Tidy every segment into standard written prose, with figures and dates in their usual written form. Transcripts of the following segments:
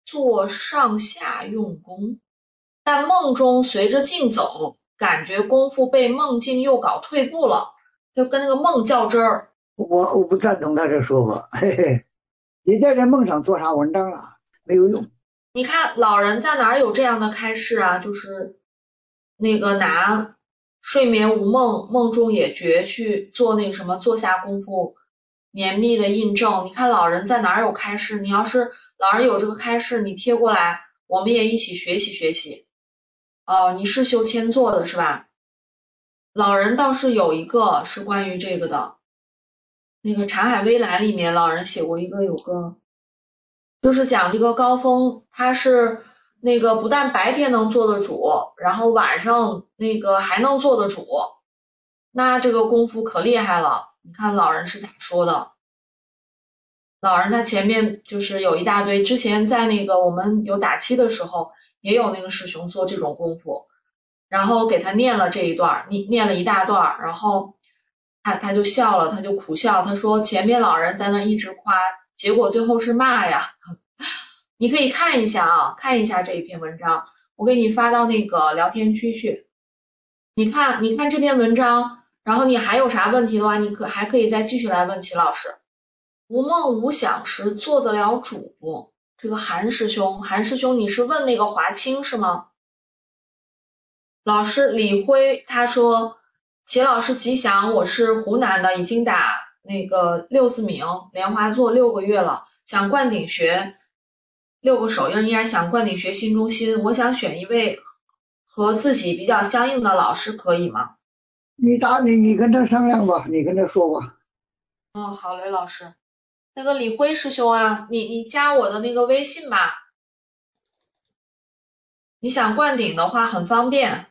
做上下用功，但梦中随着境走，感觉功夫被梦境又搞退步了，就跟这个梦较真儿。 我不赞同他这说法，嘿嘿，你在这梦上做啥文章啊？没有用。 你看老人在哪儿有这样的开示啊？就是那个拿睡眠无梦，梦中也觉去做那个什么坐下功夫绵密的印证。你看老人在哪儿有开示？你要是老人有这个开示，你贴过来，我们也一起学习学习。哦，你是修签做的是吧？老人倒是有一个是关于这个的，那个《茶海微澜》里面老人写过一个，有个就是讲这个高峰，他是那个不但白天能做得主，然后晚上那个还能做得主，那这个功夫可厉害了。你看老人是咋说的？老人他前面就是有一大堆，之前在那个我们有打七的时候，也有那个师兄做这种功夫，然后给他念了这一段，念了一大段，然后他就笑了，他就苦笑，他说前面老人在那一直夸，结果最后是骂呀。你可以看一下啊，看一下这一篇文章，我给你发到那个聊天区去。你看，你看这篇文章，然后你还有啥问题的话，还可以再继续来问齐老师。无梦无想时做得了主不？这个韩师兄，韩师兄，你是问那个华清是吗？老师李辉他说，齐老师吉祥，我是湖南的，已经打那个六字名莲花座6个月了，想灌顶学6个手印，依然想灌顶学新中心，我想选一位和自己比较相应的老师，可以吗？ 你跟他商量吧，你跟他说吧。 嗯，好嘞，老师。那个李辉师兄啊，你加我的那个微信吧，你想灌顶的话很方便，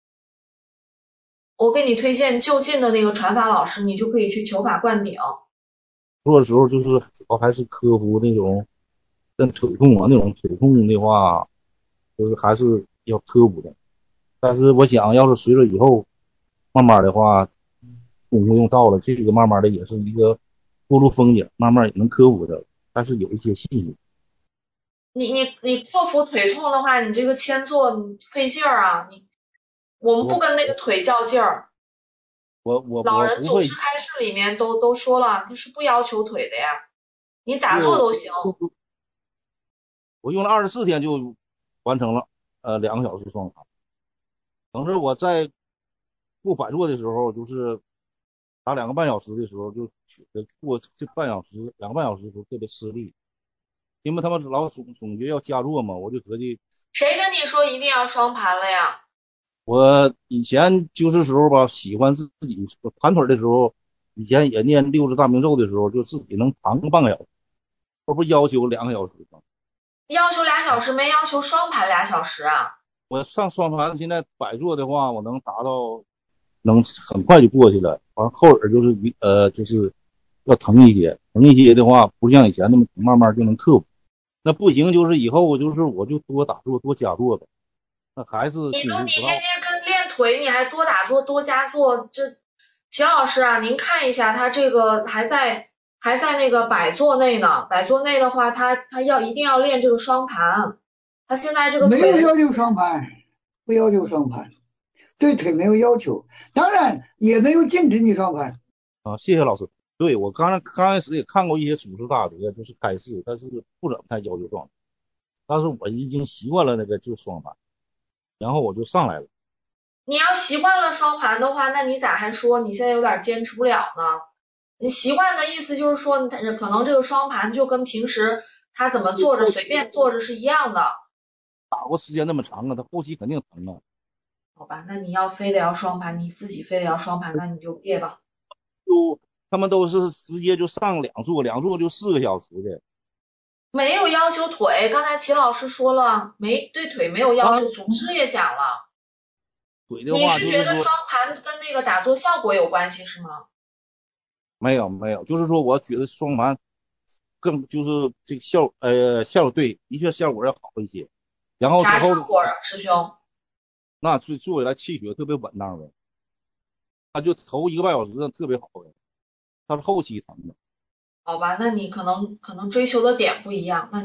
我给你推荐就近的那个传法老师，你就可以去求法灌顶。 做的时候就是主要还是克服那种跟腿痛啊那种腿痛的话，就是还是要克服的。但是我想要是随着以后慢慢的话，功夫用到了，这个慢慢的也是一个过路风景，慢慢也能克服的。但是有一些信心， 你克服腿痛的话，你这个签做你费劲儿啊，我们不我跟那个腿较劲儿。老人我不会， 祖师开示里面都说了，就是不要求腿的呀，你咋对， 做都行。 我用了24天就完成了2个小时双卡。等着我在过百座的时候，就是打2个半小时的时候，就觉得过这半小时2个半小时的时候特别吃力，因为他们老总觉要加座嘛，我就合计谁跟你说一定要双盘了呀？ 我以前就是时候吧，喜欢自己盘腿的时候，以前也念六字大明咒的时候，就自己能盘个半个小时，而不要求2个小时吗？ 要求2小时没要求双盘2小时啊？ 我上双盘现在摆坐的话，我能达到能很快就过去了。完后耳就是就是要疼一些，疼一些的话，不像以前那么疼，慢慢就能克服。那不行，就是以后就是我就多打坐多加坐呗，那还是你进步不到。 天天跟练腿，你还多打坐多加坐，这秦老师啊，您看一下他这个还在那个摆坐内呢，摆坐内的话，他一定要练这个双盘，他现在这个没腿的有要求双盘，不要求双盘，对腿没有要求，当然也没有禁止你双盘。 啊，谢谢老师。对，我刚开始也看过一些祖师大德，就是开示，但是不怎么太要求双，但是我已经习惯了那个就是双盘，然后我就上来了。 你要习惯了双盘的话，那你咋还说你现在有点坚持不了呢？你习惯的意思就是说，可能这个双盘就跟平时他怎么坐着随便坐着是一样的， 打过时间那么长啊，他后期肯定疼啊。 好吧？那你要非得要双盘，你自己非得要双盘，那你就别吧。 就他们都是直接就上2座，2座就4个小时的。 没有要求腿，刚才齐老师说了，没对腿没有要求， 当然祖师也讲了。 腿的你话就是说是觉得双盘跟那个打坐效果有关系是吗？ 没有，就是说我觉得双盘更就是这个效果对，的确效果要好一些。然后之啥后的效果啊，师兄？ 那做起来气血特别稳当的，他就头1个半小时特别好的，他是后期疼的。 好吧，那你可能追求的点不一样，那你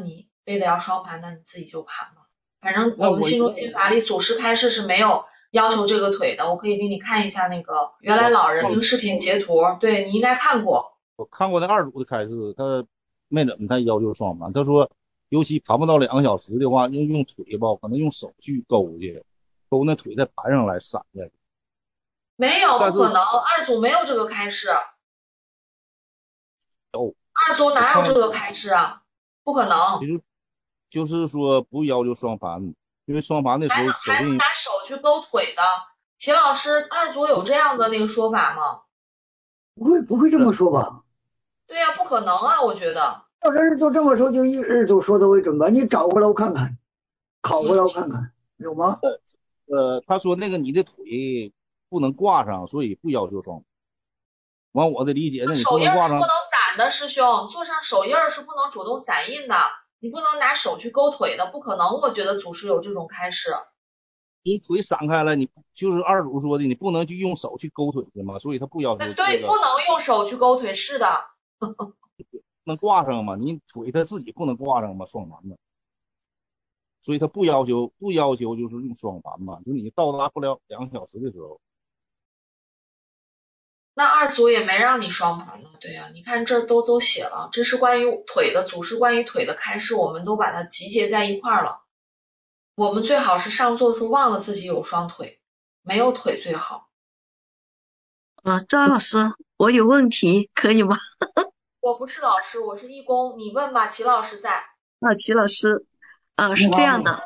非得要双盘，那你自己就盘吧。反正我们那我新中心法里祖师开示是没有要求这个腿的，我可以给你看一下那个原来老人那个视频截图，对你应该看过。 我看过那二组的开示，他没怎么太要求双盘，他说尤其盘不到2个小时的话，用腿吧，可能用手去勾去，勾那腿再盘上来散下去。 没有， 但是不可能，二组没有这个开示， 有， 二组我看哪有这个开示啊？不可能， 其实就是说不要求双盘，因为双盘的时候手还能劲拿手去勾腿的。齐老师，二组有这样的那个说法吗？ 不会这么说吧？ 对呀，不可能啊，我觉得。 要是二组这么说，就一二组说的为准吧？你找过来我看看，考过来我看看，有吗？ 他说那个你的腿不能挂上，所以不要求双盘。完我的理解，那你不手印能挂上， 是不能散的，师兄，做上手印是不能主动散印的，你不能拿手去勾腿的，不可能。我觉得祖师有这种开示。 你腿散开了，你就是二组说的，你不能去用手去勾腿的嘛，所以他不要求这对，不个能用手去勾腿，是的。 能挂上嘛，你腿他自己不能挂上嘛，双盘的，所以他不要求就是用双盘嘛，就你到达不了2个小时的时候， 那二组也没让你双盘呢，对呀，你看这都写了，这是关于腿的，祖师关于腿的开示，我们都把它集结在一块儿了。我们最好是上座的时候忘了自己有双腿，没有腿最好。 张老师，我有问题，可以吗？ 我不是老师，我是义工，你问吧，齐老师在。 齐老师，是这样的，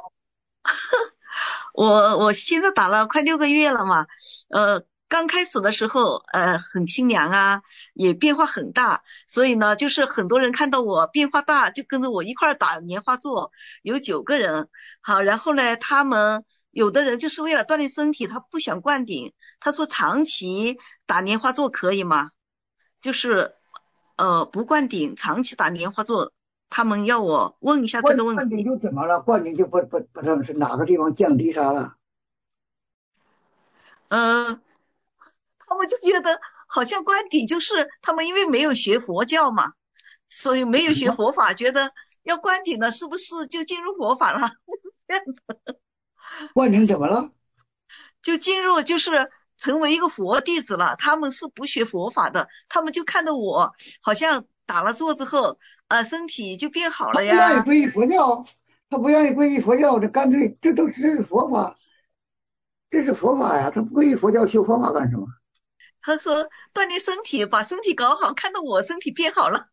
我现在打了快6个月了嘛，刚开始的时候，很清凉啊，也变化很大，所以呢，就是很多人看到我变化大，就跟着我一块儿打莲花座，有9个人。好，然后呢，他们有的人就是为了锻炼身体，他不想灌顶，他说长期打莲花座可以吗？就是不灌顶，长期打莲花座，他们要我问一下这个问灌顶题。 就怎么了？灌顶就不正是哪个地方降低啥了？ 嗯，他们就觉得好像灌顶就是他们因为没有学佛教嘛，所以没有学佛法，觉得要灌顶了，是不是就进入佛法了？这样子灌顶怎么了？ 就进入就是成为一个佛弟子了。他们是不学佛法的，他们就看到我好像打了坐之后，身体就变好他了呀。 不愿意皈依佛教，他不愿意皈依佛教，这干脆这是佛法，这是佛法呀！他不皈依佛教修佛法干什么？ 他说锻炼身体，把身体搞好，看到我身体变好了。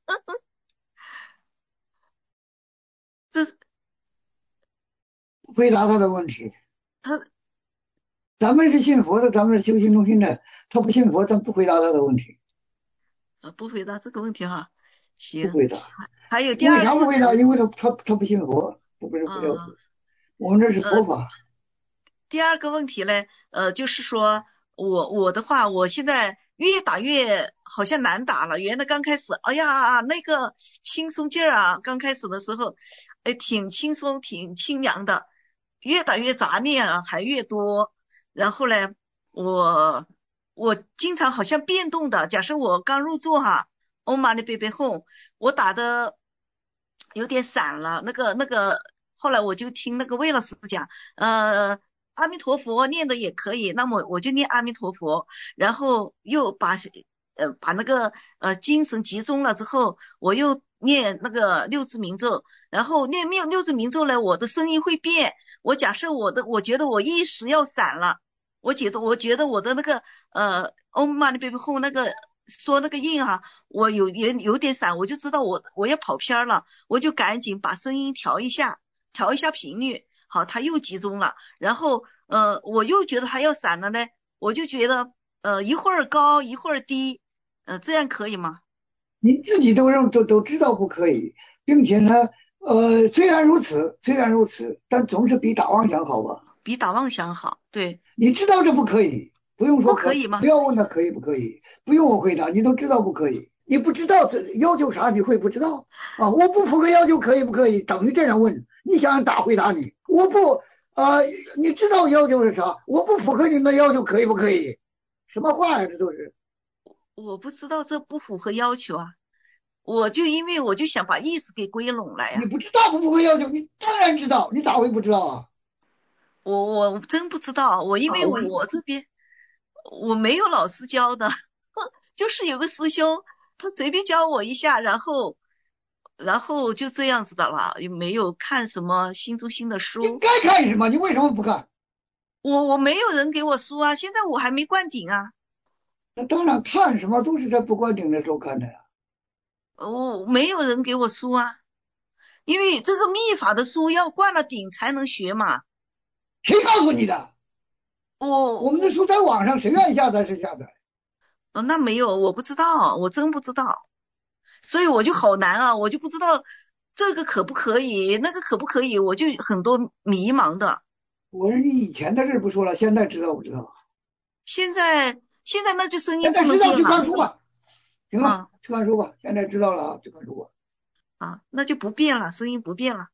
这是回答他的问题。 他咱们是信佛的，咱们是修行中心的，他不信佛，咱不回答他的问题， 不回答这个问题哈。行， 不回答。 还有第因为二个问题。 啥不回答？因为他不信佛，不是佛教徒。我们这是佛法。 第二个问题呢，就是说我的话，我现在越打越好像难打了。原来刚开始，哎呀，那个轻松劲儿啊，刚开始的时候，挺轻松，挺清凉的。越打越杂念啊，还越多。然后呢，我经常好像变动的。假设我刚入座哈，Om Mani Padme Hum，我打的有点散了。那个，后来我就听那个魏老师讲，阿弥陀佛念的也可以，那么我就念阿弥陀佛，然后又把那个精神集中了之后，我又念那个六字明咒，然后念六字明咒呢，我的声音会变。我假设我觉得我意识要散了，我觉得我的那个Om Mani Padme Hum 那个说那个印哈，我有点散，我就知道我要跑偏了，我就赶紧把声音调一下频率。好，它又集中了，然后我又觉得它要散了呢，我就觉得一会儿高一会儿低，这样可以吗？ 你自己都知道不可以，并且呢，虽然如此，但总是比打妄想好吧？ 比打妄想好，对。 你知道这不可以，不用说不可以吗？ 不要问他可以不可以，不用我回答，你都知道不可以。你不知道这要求啥，你会不知道啊？我不符合要求，可以不可以？等于这样问，你想让答回答你，我不你知道要求是啥？我不符合你的要求，可以不可以？什么话呀，这都是。 我不知道这不符合要求啊。 因为我就想把意思给归拢了呀。 你不知道不会要求，你当然知道，你咋会不知道啊？ 我真不知道，因为我这边我没有老师教的，就是有个师兄他随便教我一下，然后就这样子的了，也没有看什么心中心的你书。 该看什么？你为什么不看？ 我没有人给我书啊，现在我还没灌顶啊。 那当然看什么都是在不灌顶的时候看的呀。 我没有人给我书啊，因为这个秘法的书要灌了顶才能学嘛。 谁告诉你的？我们的书在网上，谁愿意下载谁下载。 那没有，我不知道，我真不知道，所以我就好难啊，我就不知道这个可不可以，那个可不可以，我就很多迷茫的。 我说你以前的事不说了，现在知道不知道？ 现在那就声音现在知道去看书吧。行了，去看书吧。现在知道了啊，去看书吧。 那就不变了，声音不变了。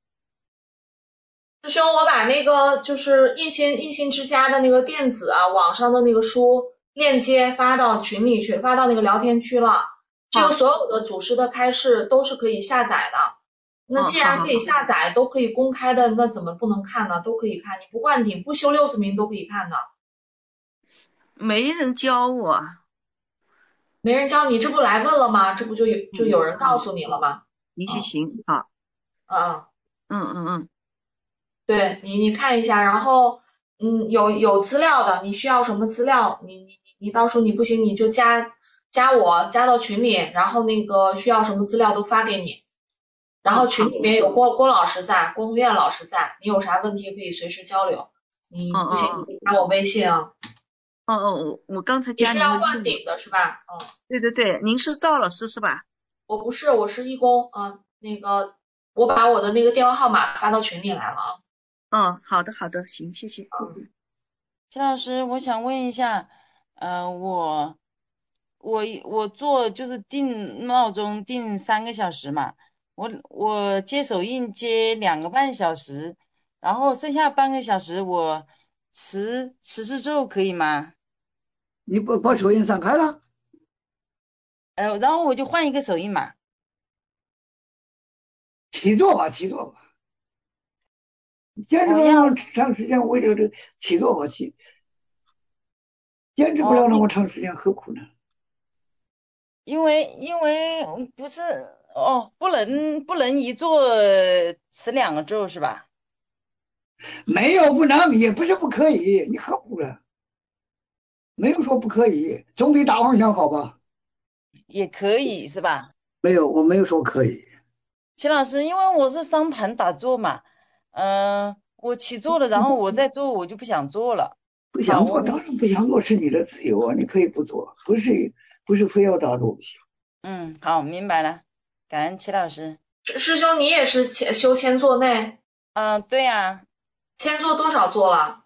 师兄，我把那个就是印心之家的那个电子网上的那个书链接发到群里去，发到那个聊天区了。这个所有的祖师的开示都是可以下载的。那既然可以下载，都可以公开的，那怎么不能看呢？都可以看，你不灌顶不修六字名都可以看的。 没人教我。 没人教你，这不来问了吗？这不就有人告诉你了吗？ 行，好。 对，你看一下，然后有资料的，你需要什么资料，你到时候你不行你就加我，加到群里，然后那个需要什么资料都发给你，然后群里面有郭老师在，郭红艳老师在，你有啥问题可以随时交流，你不行你加我微信啊。 我刚才加你是要灌顶的是吧？ 对，您是赵老师是吧？ 我不是，我是义工那个我把我的那个电话号码发到群里来了啊。 好的，行，谢谢。 齐老师，我想问一下，我做就是定闹钟定3个小时嘛，我接手印接2个半小时，然后剩下半个小时我持世咒可以吗？ 你把手印散开了？ 然后我就换一个手印嘛。 起坐吧。坚持不了长时间，为了这起坐吧坚持不了那么长时间，何苦呢？ 因为不是不能一坐持2个咒是吧？ 没有不能，也不是不可以，你何苦了？没有说不可以，总比打妄想好吧？ 也可以是吧？ 没有，我没有说可以。 齐老师，因为我是双盘打坐嘛，我起坐了，然后我再做，我就不想做了。 不想做，当然不想做是你的自由啊，你可以不做，不是非要打坐不行。 好，明白了，感恩齐老师。 师兄，你也是修千座内？ 对呀。 千座多少座了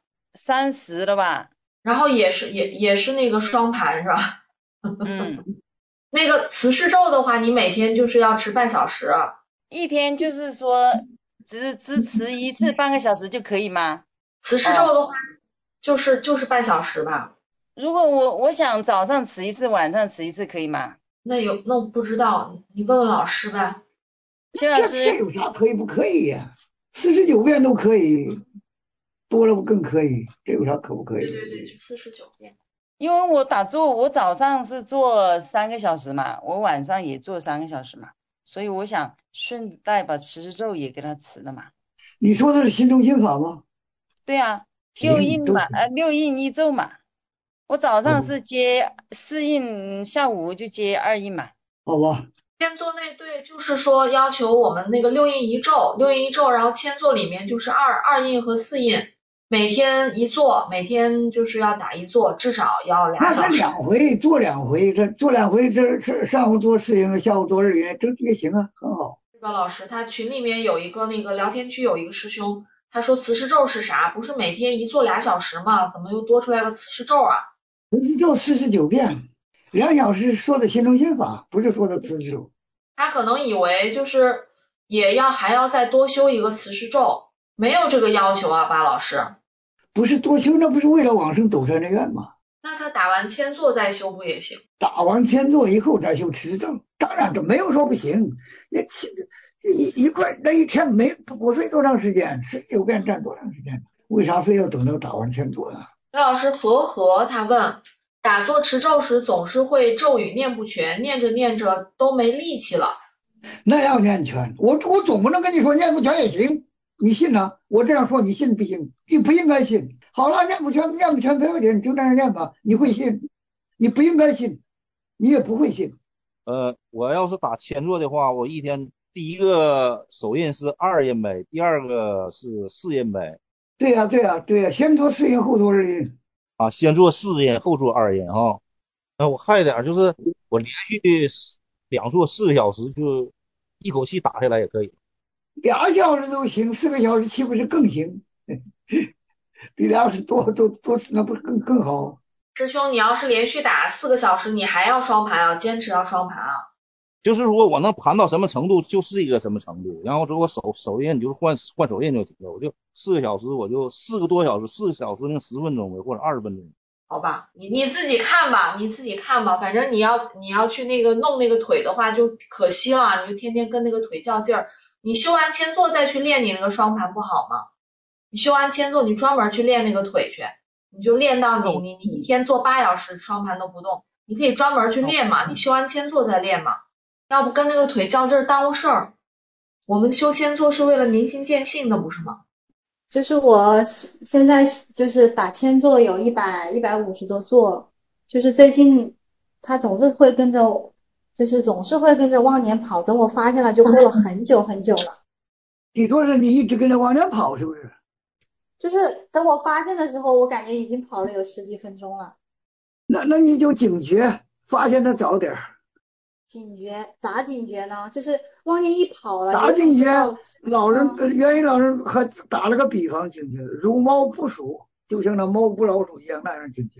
？30了吧。 然后也是那个双盘是吧？那个慈氏咒的话，你每天就是要持半小时。 一天就是说只持一次半个小时就可以吗？ 慈氏咒的话，就是半小时吧。 如果我想早上持一次，晚上持一次可以吗？ 那我不知道，你问问老师呗。 齐老师， 这有啥可以不可以呀？49遍都可以，多了不更可以？这有啥可不可以？ 对，49遍。 因为我打坐，我早上是做3个小时嘛，我晚上也做3个小时嘛，所以我想顺带把持世咒也给他持了嘛。 你说的是心中心法吗？ 对啊，6印嘛，6印1咒嘛。我早上是接4印，下午就接2印嘛。 好吧。 千座内对，就是说要求我们那个6印1咒，然后千座里面就是二印和4印，每天一坐，每天就是要打一坐，至少要2小时。 那2回做2回，这做2回，这是上午做4印，下午做2印，这也行啊，很好。 这个老师他群里面有一个那个聊天区有一个师兄，他说慈氏咒是啥？不是每天一坐2小时吗？怎么又多出来个慈氏咒啊？ 慈氏咒49遍，2小时说的心中心法，不是说的慈氏咒。 他可能以为就是还要再多修一个慈氏咒，没有这个要求啊，巴老师。 不是多修，那不是为了往生斗山的愿吗？ 那他打完千坐再修不也行？ 打完千坐以后再修持证，当然都没有说不行。这一块那一天不费多长时间，19遍站多长时间？为啥非要等到打完千坐啊？ 徐老师和他问，打坐持咒时总是会咒语念不全，念着念着都没力气了。 那要念全，我总不能跟你说念不全也行，你信呢？我这样说你信不信？你不应该信。好了，念不全不要紧，你就这样念吧。你会信？你不应该信，你也不会信。 我要是打千坐的话，我一天第一个手印是2印呗，第二个是4印呗。 对呀，先做4印后做2印。 啊，先做4印后做2印哈。我还有点就是我连续2坐4个小时，就一口气打下来也可以。 2小时都行，4个小时岂不是更行？比2小时多那不是更好？ 师兄，你要是连续打4个小时，你还要双盘啊？坚持要双盘啊？ 就是说我能盘到什么程度就是一个什么程度，然后之后手印就是换手印就行了。我就4个小时，我就4个多小时，4个小时那10分钟或者20分钟。 好吧，你自己看吧，反正你要去那个弄那个腿的话就可惜了，你就天天跟那个腿较劲儿。你修完千坐再去练你那个双盘不好吗？你修完千坐你专门去练那个腿去，你就练到你一天做8小时双盘都不动，你可以专门去练嘛，你修完千坐再练嘛，要不跟那个腿较劲儿耽误事儿。我们修千坐是为了明心见性的，不是吗？ 就是我现在就是打千坐有150多坐，就是最近他总是会跟着往年跑，等我发现了就过了很久很久了。 你说是你一直跟着往前跑是不是？ 就是等我发现的时候，我感觉已经跑了有10几分钟了。 那你就警觉，发现的早点。 警觉咋警觉呢？就是往年一跑了， 咋警觉？ 原因老人还打了个比方警觉，如猫捕鼠，就像那猫捕老鼠一样那样警觉。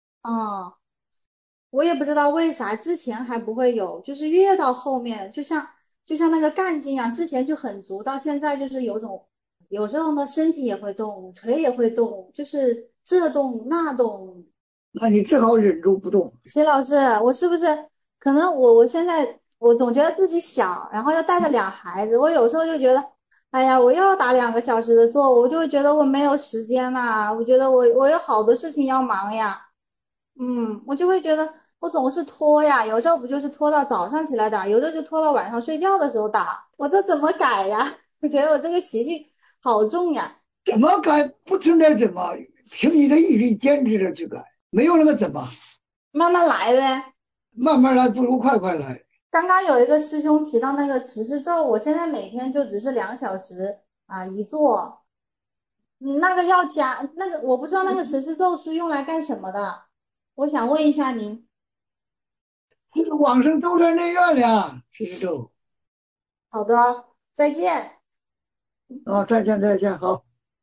我也不知道为啥之前还不会有，就是越到后面，就像那个干劲啊，之前就很足，到现在就是有时候呢身体也会动，腿也会动，就是这动那动。 那你只好忍住不动。 齐老师，我是不是可能我现在我总觉得自己小，然后又带着2孩子，我有时候就觉得，哎呀，我又要打2个小时的坐，我就会觉得我没有时间呐，我觉得我有好多事情要忙呀，我就会觉得我总是拖呀，有时候不就是拖到早上起来打，有时候就拖到晚上睡觉的时候打，我这怎么改呀？我觉得我这个习性好重呀。 怎么改？不存在怎么，凭你的毅力坚持着去改，没有那个怎么。 慢慢来呗。 慢慢来不如快来。 刚刚有一个师兄提到那个持世咒，我现在每天就只是2小时一坐，那个要加那个我不知道那个持世咒是用来干什么的，我想问一下您。 这个往生周转内愿了，持世咒。 好的，再见。 再见，好。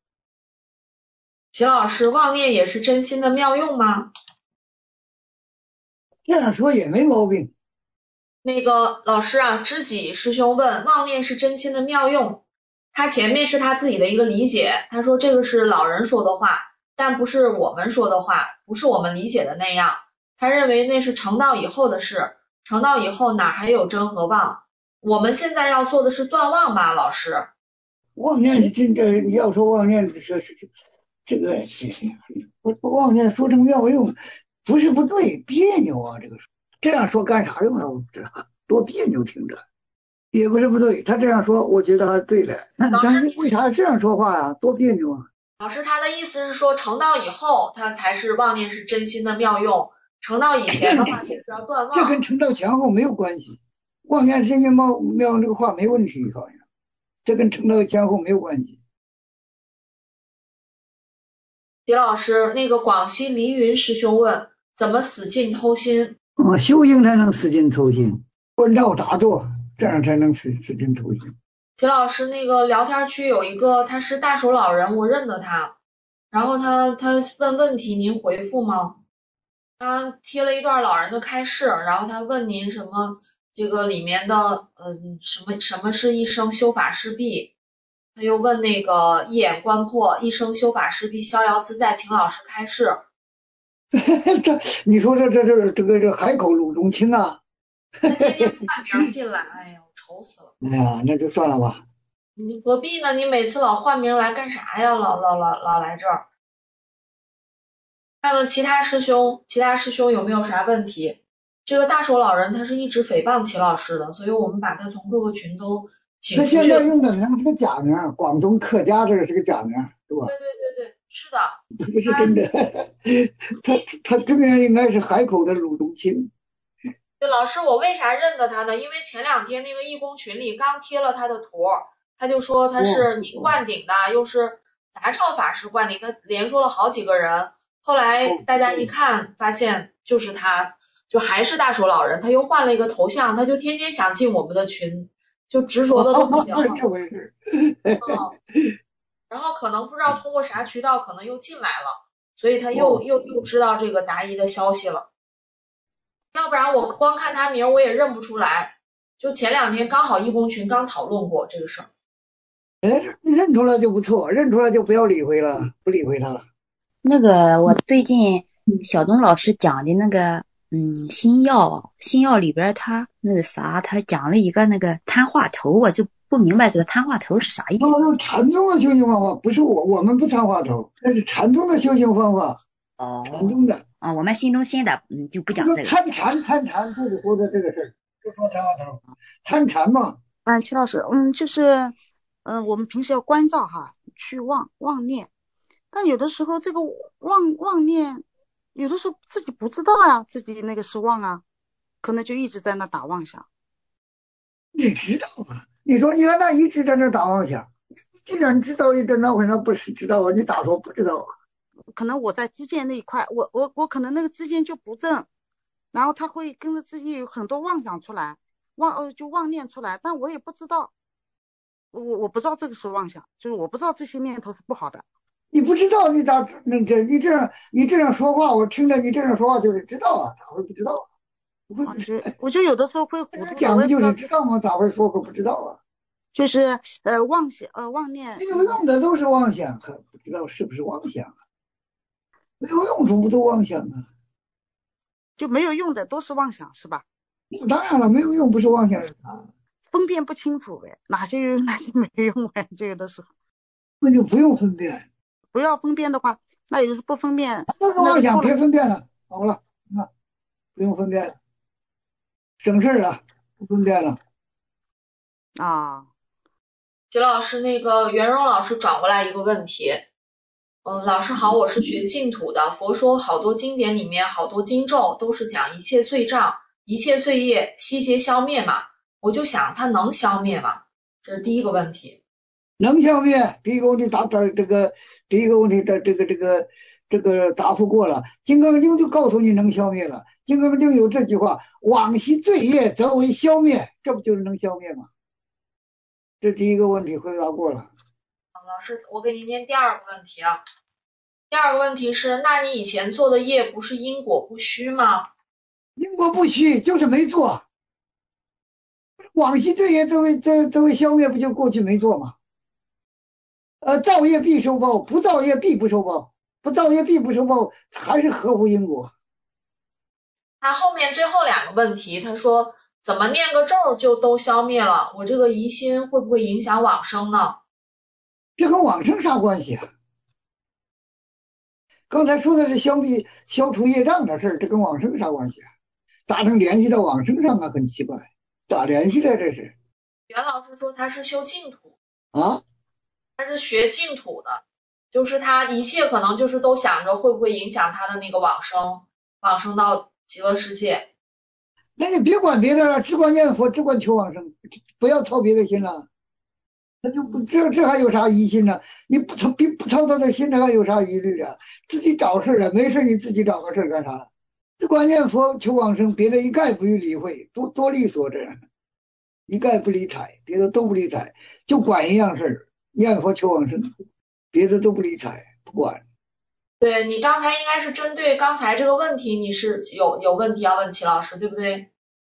齐老师，妄念也是真心的妙用吗？ 这样说也没毛病。 那个老师啊，知己师兄问妄念是真心的妙用，他前面是他自己的一个理解，他说这个是老人说的话，但不是我们说的话，不是我们理解的那样，他认为那是成道以后的事，成道以后哪还有真和妄？我们现在要做的是断妄吧，老师。 妄念是真的，你要说妄念是这个妄念说成妙用，不是不对，别扭啊，这样说干啥用啊？我不知道，多别扭听着，也不是不对，他这样说我觉得还是对的，但是为啥这样说话呀？多别扭啊！ 老师他的意思是说，成道以后他才是妄念是真心的妙用，成道以前的话就是要断妄。 这跟成道前后没有关系，妄念真心妙用这个话没问题，好像这跟成道前后没有关系。 李老师，那个广西黎云师兄问，怎么死尽偷心？ 修行才能死尽偷心，关照打坐，这样才能死尽偷心。 齐老师，那个聊天区有一个他是大手老人，我认得他，然后他问问题，您回复吗？他贴了一段老人的开示，然后他问您什么这个里面的什么是一生修法施弊，他又问那个一眼观破一生修法施弊逍遥自在，请老师开示。 你说这海口鲁中青啊， 他天天换名进来，哎呀，我愁死了。 哎呀，那就算了吧。 你何必呢？你每次老换名来干啥呀？老来这儿。看看其他师兄有没有啥问题？这个大手老人他是一直诽谤齐老师的，所以我们把他从各个群都请他出去。 现在用的名是个假名，广东客家这个是个假名，是吧？ 对，是的。 这不是真的。他这个人应该是海口的鲁中青。 对，老师，我为啥认得他呢？因为前两天那个义工群里刚贴了他的图，他就说他是您灌顶的，又是达超法师灌顶，他连说了好几个人。后来大家一看，发现就是他，就还是大手老人，他又换了一个头像，他就天天想进我们的群，就执着的都不行了。 这回事。 然后可能不知道通过啥渠道，可能又进来了，所以他又知道这个答疑的消息了。要不然我光看他名我也认不出来。就前两天刚好义工群刚讨论过这个事儿。 认出来就不错，认出来就不要理会了，不理会他了。 那个我最近小东老师讲的那个新药里边他那个啥，他讲了一个那个瘫化头，我就不明白这个瘫化头是啥意思。 那禅宗的修行方法，不是我们不瘫化头，那是禅宗的修行方法。禅宗的啊，我们心中心的就不讲这个。 参禅就是说的这个事儿，就说瘫化头，参禅嘛。 齐老师，就是我们平时要关照哈，去妄念。但有的时候这个妄念，有的时候自己不知道呀，自己那个是妄啊，可能就一直在那打妄想。 你知道啊？你说你看那一直在那打妄想，既然知道一直那为啥不是知道啊？你咋说不知道啊？ 可能我在知见那一块，我可能那个知见就不正，然后他会跟着自己有很多妄想出来，妄念出来，但我也不知道，我不知道这个是妄想，就是我不知道这些念头是不好的。 你不知道，你咋你这样说话，我听着你这样说话就是知道啊，咋会不知道啊？不会不知道。 我就有的时候会糊涂。 讲的就是知道吗？咋会说个不知道啊？ 就是妄念。 没有用的都是妄想，可不知道是不是妄想啊？没有用处不都妄想啊？ 就没有用的都是妄想是吧？ 当然了，没有用不是妄想是啥？ 分辨不清楚呗，哪些有哪些没用呗，这个都是。 那就不用分辨。 不要分辨的话，那有的不分辨。 都是妄想，别分辨了，好了，不用分辨了，省事了，不分辨了。 啊， 齐老师，那个袁荣老师转过来一个问题。老师好，我是学净土的。佛说好多经典里面好多经咒都是讲一切罪障、一切罪业悉皆消灭嘛，我就想它能消灭吗？这是第一个问题。 能消灭。第一个问题第一个问题的这个答复过了。《金刚经》就告诉你能消灭了，《金刚经》有这句话：往昔罪业则为消灭，这不就是能消灭吗？这第一个问题回答过了。 老师，我给您念第二个问题啊。第二个问题是，那你以前做的业不是因果不虚吗？ 因果不虚，就是没做。往昔罪业则为消灭，不就过去没做吗？造业必受报，不造业必不受报，不造业必不受报，还是合乎因果。 他后面最后两个问题，他说怎么念个咒就都消灭了？我这个疑心会不会影响往生呢？ 这和往生啥关系啊？刚才说的是消除业障的事儿，这跟往生啥关系啊？咋能联系到往生上啊？很奇怪，咋联系的这是？ 袁老师说他是修净土啊， 他是学净土的，就是他一切可能就是都想着会不会影响他的那个往生到极乐世界。 那你别管别的了，只管念佛，只管求往生，不要操别的心了。那就不这还有啥疑心呢？你不操他的心，他还有啥疑虑啊？自己找事啊，没事你自己找个事干啥？只管念佛求往生，别的一概不予理会，多利索这样，一概不理睬，别的都不理睬，就管一样事，念佛求往生，别的都不理睬，不管。 对，你刚才应该是针对刚才这个问题，你是有问题要问齐老师，对不对？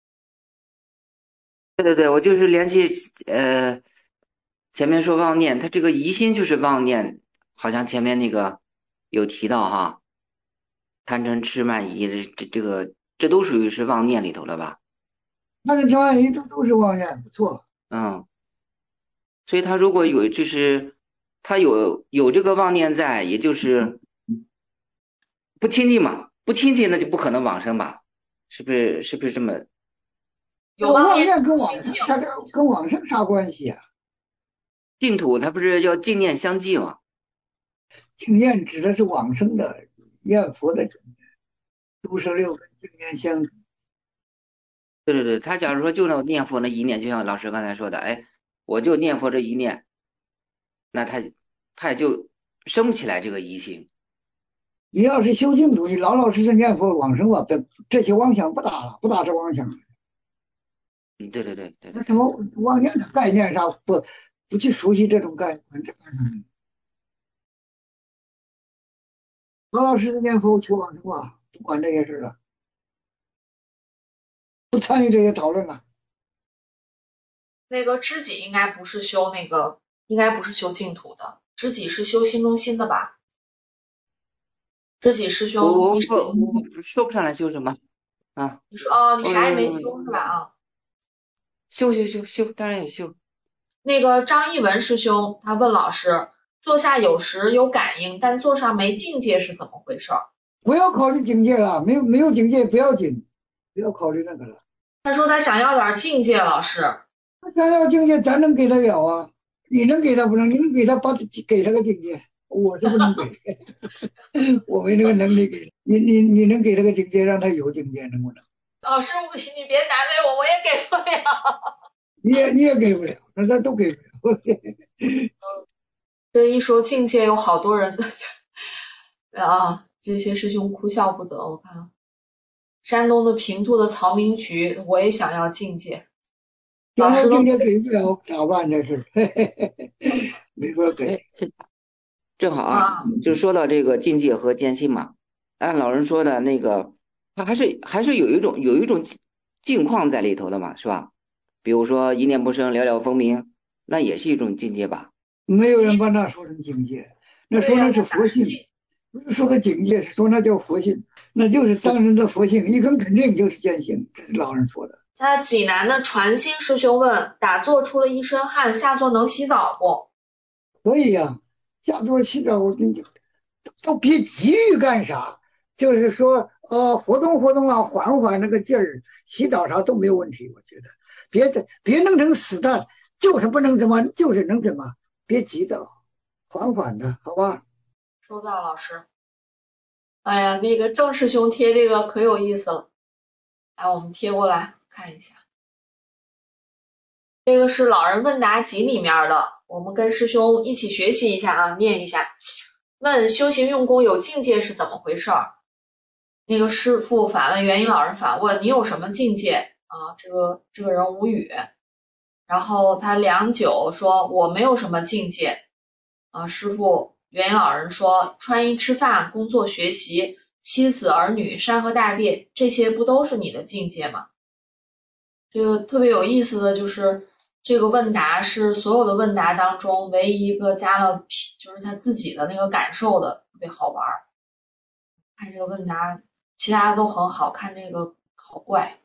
对，我就是联系前面说妄念，他这个疑心就是妄念，好像前面那个有提到哈。 贪嗔痴慢疑这都属于是妄念里头了吧？ 贪嗔痴慢疑都是妄念，不错。 嗯，所以他如果他有这个妄念在，也就是不亲近嘛，不亲近那就不可能往生吧？是不是这么？ 有妄念跟往生啥关系啊？ 净土它不是叫净念相继吗？ 净念指的是往生的念佛的净念，毒蛇六根净念相继。 对，他假如说就那念佛那一念，就像老师刚才说的，哎，我就念佛这一念，那他也就生不起来这个疑心。 你要是修净土，你老老实实念佛往生吧，这些妄想不打了，不打这妄想。 对。 那什么妄念的概念上不去熟悉这种概念，老老实实念佛求往生吧，不管这些事了，不参与这些讨论了。 那个知己应该不是修净土的，知己是修心中心的吧？知己师兄， 我说不上来修什么啊？ 你说你啥也没修是吧？啊， 修，当然有修。 那个张一文师兄他问老师，坐下有时有感应，但坐上没境界是怎么回事？ 不要考虑境界了，没有境界不要紧，不要考虑那个了。 他说他想要点境界，老师。 他想要境界，咱能给他了啊？你能给他不能？你能给他给他个境界，我是不能给，我没那个能力给你能给他个境界，让他有境界，能不能？ 老师，你别难为我，我也给不了。 你也给不了，那都给不了。 这一说境界，有好多人这些师兄哭笑不得。我看山东的平度的曹明菊，我也想要境界。老师境界给不了咋办？这是没法给。 正好就说到这个境界和坚信嘛，按老人说的那个，他还是有一种境况在里头的嘛，是吧？比如说一念不生，了了分明，那也是一种境界吧？ 没有人把那说成境界，那说那是佛性，不是说的境界，是说那叫佛性，那就是当人的佛性，一根肯定就是坚信，这是老人说的。 他济南的传心师兄问，打坐出了一身汗，下坐能洗澡不？ 可以呀，下坐洗澡都别急于干啥，就是说活动活动啊，缓缓那个劲儿，洗澡啥都没有问题，我觉得别弄成死的，就是不能怎么，就是能怎么，别急躁，缓缓的，好吧？ 收到，老师。哎呀，那个郑师兄贴这个可有意思了，来，我们贴过来看一下。这个是老人问答集里面的，我们跟师兄一起学习一下啊，念一下。问修行用功有境界是怎么回事？那个师父反问元音老人反问你有什么境界啊？这个人无语，然后他良久说我没有什么境界啊。师父元音老人说穿衣吃饭工作学习妻子儿女山河大地这些不都是你的境界吗？这个特别有意思的就是这个问答是所有的问答当中唯一一个加了就是他自己的那个感受的，特别好玩。看这个问答其他的都很好，看这个好怪。